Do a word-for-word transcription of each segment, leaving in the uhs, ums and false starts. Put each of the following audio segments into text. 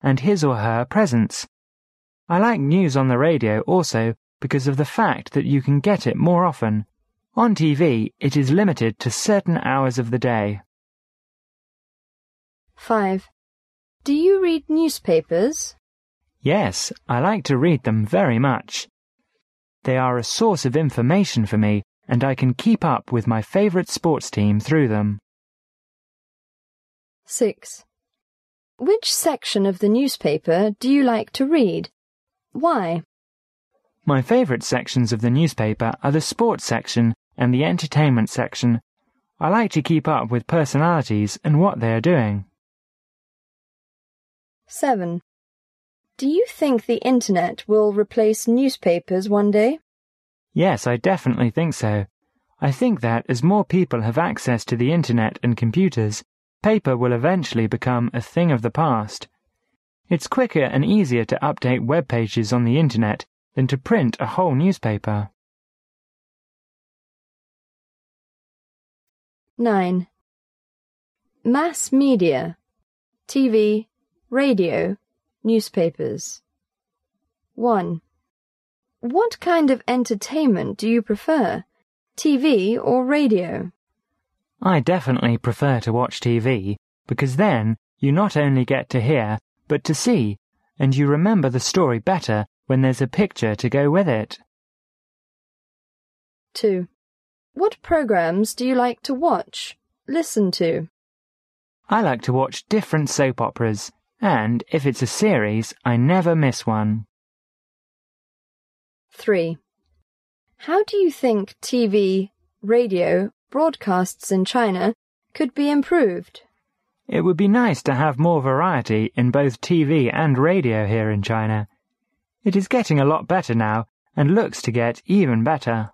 and his or her presence. I like news on the radio also because of the fact that you can get it more often. On T V, it is limited to certain hours of the day. five. Do you read newspapers? Yes, I like to read them very much. They are a source of information for me, and I can keep up with my favourite sports team through them. six. Which section of the newspaper do you like to read? Why? My favourite sections of the newspaper are the sports section and the entertainment section. I like to keep up with personalities and what they are doing. seven. Do you think the internet will replace newspapers one day? Yes, I definitely think so. I think that as more people have access to the internet and computers, paper will eventually become a thing of the past. It's quicker and easier to update web pages on the internet than to print a whole newspaper. nine. Mass media. T V, radio, newspapers. one. What kind of entertainment do you prefer, T V or radio? I definitely prefer to watch T V, because then you not only get to hear, but to see, and you remember the story better when there's a picture to go with it. two. What programs do you like to watch, listen to? I like to watch different soap operas, and if it's a series, I never miss one. three. How do you think T V, radio, broadcasts in China could be improved? It would be nice to have more variety in both T V and radio here in China. It is getting a lot better now, and looks to get even better.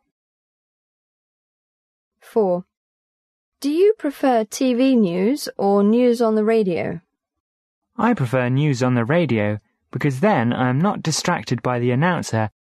four. Do you prefer T V news or news on the radio? I prefer news on the radio, because then I am not distracted by the announcer